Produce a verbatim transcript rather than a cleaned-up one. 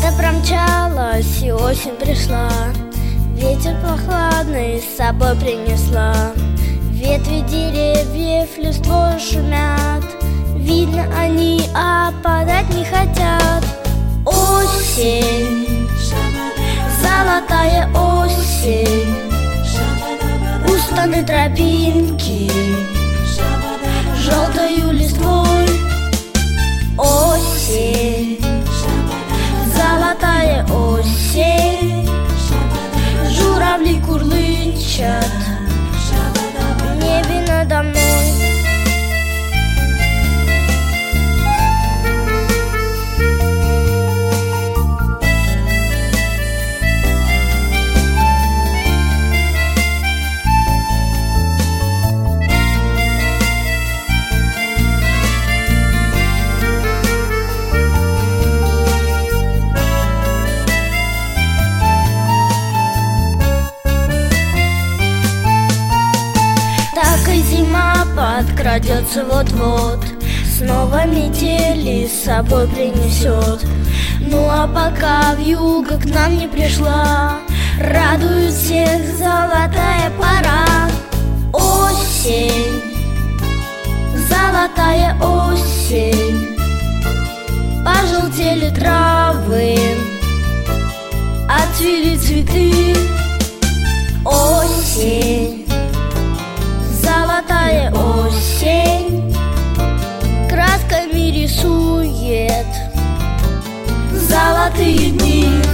Лето промчалось и осень пришла, ветер прохладный с собой принесла. Ветви деревьев листвой шумят, видно, они опадать не хотят. Осень, золотая осень, устаны тропинки желтою листвой. Осень, золотая осень, журавли курлычат в небе надо мной. Зима подкрадется вот-вот, снова метели с собой принесет. Ну а пока вьюга к нам не пришла, радует всех золотая пора. Осень, золотая осень, пожелтели травы, отцвели цветы. Осень, золотая осень, красками рисует золотые дни.